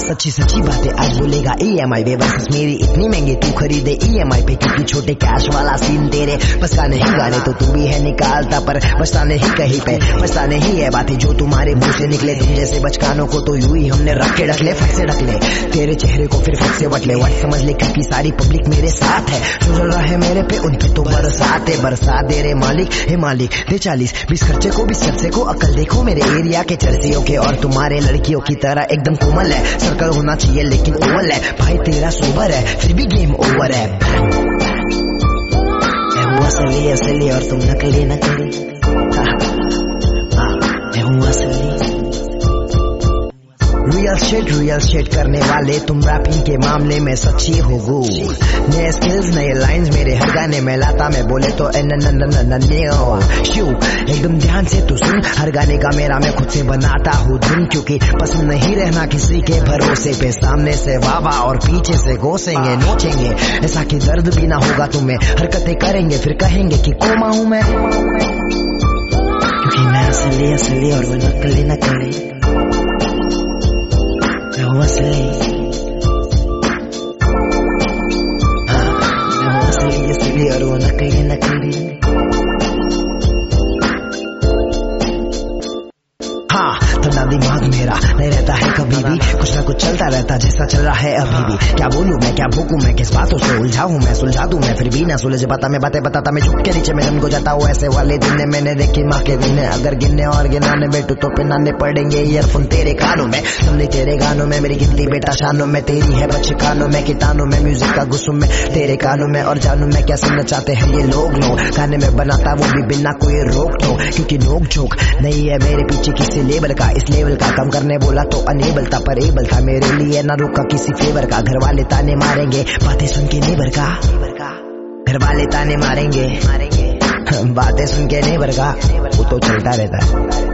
सच्ची सच्ची बातें आज बोलेगा EMI वे वर्सेस मेरी इतनी महंगी तू खरीदे EMI पे, क्योंकि छोटे कैश वाला सीन तेरे बसता नहीं गाने तो तू भी है निकालता, पर बसता नहीं कहीं पे, बसता नहीं है बातें जो तुम्हारे मुंह से निकले। तुम जैसे बचकानों को तो यूं ही हमने रख के रख ले, फट से रख ले तेरे चेहरे को फिर फट से वट ले। वट समझ ले क्योंकि सारी पब्लिक मेरे साथ है, जो चल रहा है मेरे पे उन पे तो बरसात है। बरसात दे रे मालिक, हे मालिक दे 40-20 खर्चे को 20 चर्चे को अकल देखो मेरे एरिया के चर्चियों के, और तुम्हारे लड़कियों की तरह एकदम कोमल है। सर्कल होना चाहिए लेकिन ओवल है, भाई तेरा सोबर है फिर भी गेम ओवर है। मैं हूँ असली असली और तुम नकली नकली, मैं हूँ असली। रियल शेट करने वाले तुम रैपिंग के मामले में सच्ची हो गो। नए स्किल्स नए लाइंस मेरे हर गाने में लाता, मैं बोले तो शू एकदम ध्यान से तू सुन, हर गाने का मेरा मैं खुद से बनाता हूँ धुन, क्योंकि पसंद नहीं रहना किसी के भरोसे पे। सामने से वावा और पीछे से घोसेंगे नोचेंगे, ऐसा कि दर्द भी ना होगा तुम्हें। हरकतें करेंगे फिर कहेंगे कि कोमा हूँ मैं, क्योंकि मैं असली असली और वो नकली नकली। मैं हूँ असली, हाँ मैं हूँ असली असली और वो नकली नकली। हाँ ठंडा दिमाग मेरा नहीं रहता है कभी भी, कुछ ना कुछ चलता रहता जैसा चल रहा है अभी भी। क्या बोलूं मैं क्या भूकूं मैं, किस बातों से उलझा हूं मैं, सुलझा दूं मैं फिर भी ना सुलझ पाता। मैं बातें बताता मैं झुक के नीचे में जम को जाता हूँ, ऐसे वाले दिन मैंने देखी माँ के दिन। अगर गिनने और गिनाने बैठू तो पिनाने पड़ेंगे ईयरफोन तेरे कानों में। सुनने तेरे गानों में मेरी गिनती बेटा शानों में, तेरी है बच्चे कानों में कीटाणों में, म्यूजिक का गुस्सों में तेरे कानों में। और जानू मैं क्या सुनना चाहते हैं ये लोग गाने में बनाता वो भी बिना कोई रोक टोक, क्योंकि नोक झोंक नहीं है मेरे पीछे किसी लेवल का। इस लेवल का कम करने बोला तो अनेबल था, पर एबल था मेरे लिए ना रुका किसी फेवर का। घर वाले ताने मारेंगे बातें सुन के नेबर का, घर वाले ताने मारेंगे बातें सुन के नेबर का, वो तो चलता रहता है।